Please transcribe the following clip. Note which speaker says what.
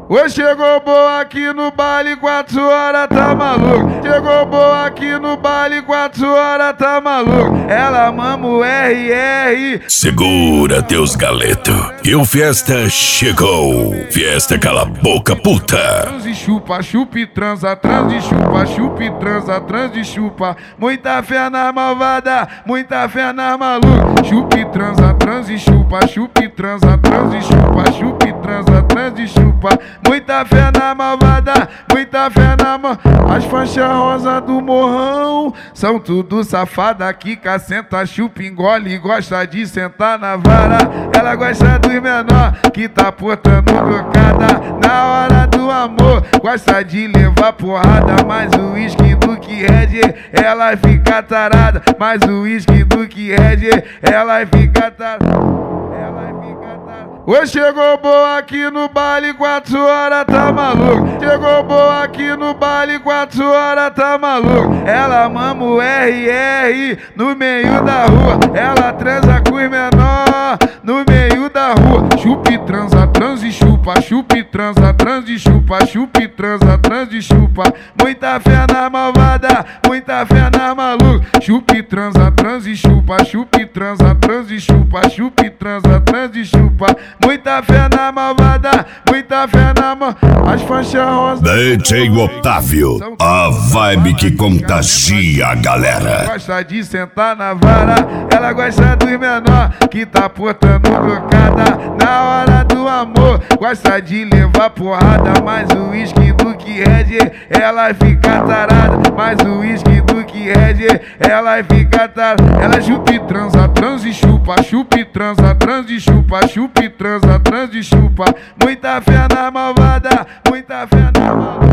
Speaker 1: Ô, chegou boa aqui no baile, 4 horas, tá maluco? Chegou boa aqui no baile, 4 horas, tá maluco? Ela mama o RR.
Speaker 2: Segura teus galetos, que o Fiesta chegou. Fiesta cala a boca, puta.
Speaker 1: Transe chupa, chupa e transa, transe chupa, chupa e transa, transe chupa. Muita fé na malvada, muita fé na maluca. Chupa e transa, transe chupa, chupa e transa, transe chupa, chupa e transa, transe chupa. Muita fé na malvada, muita fé na As faixas rosa do morrão são tudo safada que cacenta, chupa, engole e gosta de sentar na vara. Ela gosta dos menor que tá portando brocada na hora do amor. Gosta de levar porrada, mais o uísque do que Red, ela fica tarada. Mais o uísque do que Red, ela fica tarada. Ô, chegou boa aqui no baile, 4 horas, tá maluco? Chegou boa aqui no baile, 4 horas, tá maluco? Ela mama o RR no meio da rua. Ela transa com os menor no meio da rua. Chupa e transa, transe chupa, chupa e transa, transe chupa, chupa e transa, transe chupa. Muita fé na malvada, muita fé na maluca. Chupa e transa, transe chupa, chupa e transa, transe chupa, chupa e transa, transe chupa. Muita fé na malvada, muita fé na As faixas rosas.
Speaker 2: DJ Otávio, a vibe que contagia a galera.
Speaker 1: Gosta de sentar na vara, ela gosta dos menor que tá portando brocada na hora do amor. Gosta de levar porrada, mais o uísque do que Red, ela fica tarada. Mais o uísque do que Red, ela fica tarada. Ela chupa e transa, transe chupa, chupa e transa, transe chupa, chupa e transa, transe chupa. Muita fé na malvada, muita fé na malvada.